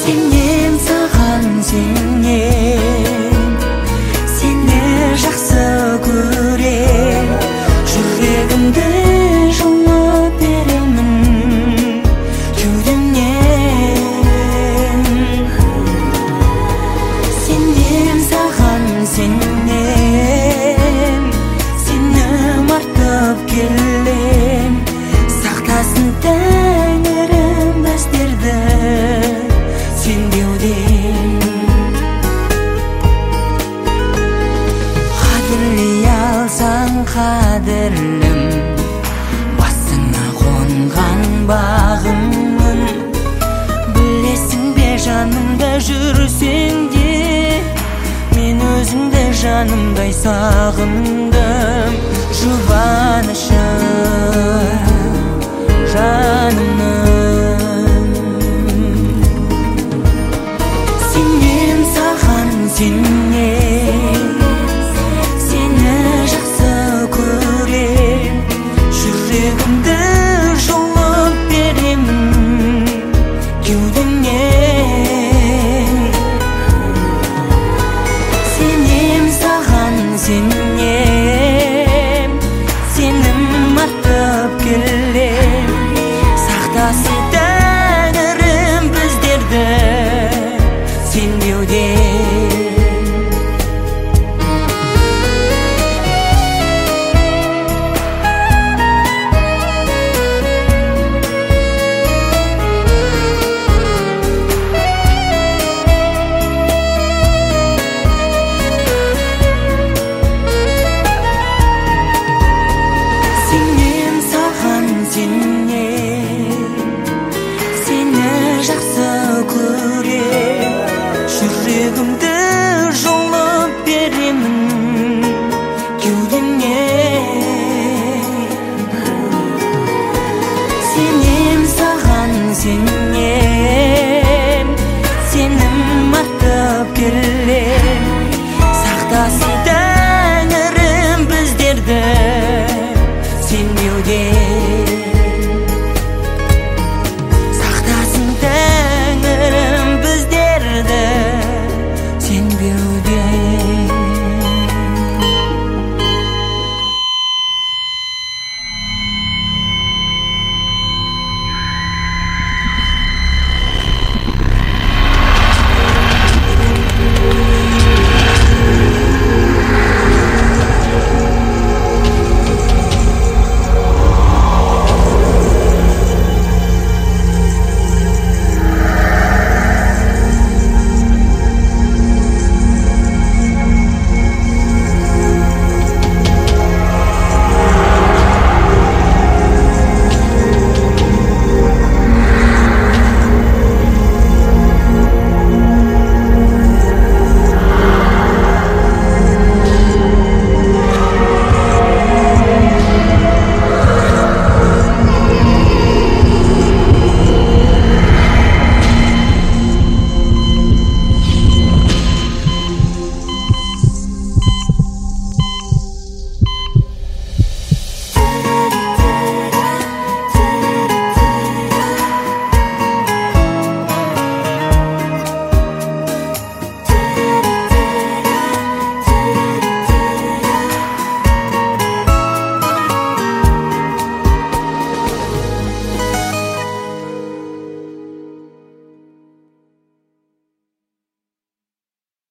Сенем саған сенем, сені жақсы көрем, жүрегімді жұлып беремін кеудемнен. Сенем саған сенем, сені артып келем, сақтасын Тәңірім біздерді сенбеуден. Қадірлей алсаң қадірлім, басыңа қонған бағыңмын. Білесің бе жанымда жүрсең де, мен өзіңді жанымдай сағындым. Жұбанышым жанымның, сенем саған сенем, сені жақсы көрем, жүрегімді жұлып беремін кеудемнен. Сенем саған сенем,